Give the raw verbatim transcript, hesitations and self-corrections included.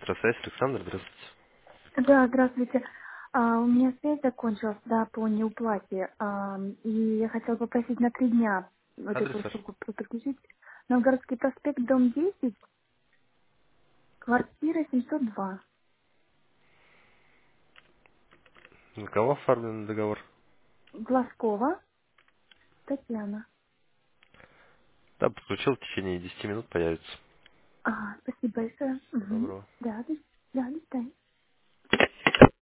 Электросвязь, Александр, здравствуйте. Да, здравствуйте. А, у меня связь закончилась, да, по неуплате. А, и я хотела попросить на три дня вот Адрес эту ваш? услугу подключить. Новгородский проспект, дом десять, квартира семьсот два. На кого оформлен договор? Глазкова Татьяна. Да, подключил, в течение десяти минут появится. А, спасибо большое. Всего Угу. доброго. Да, до, да, до свидания.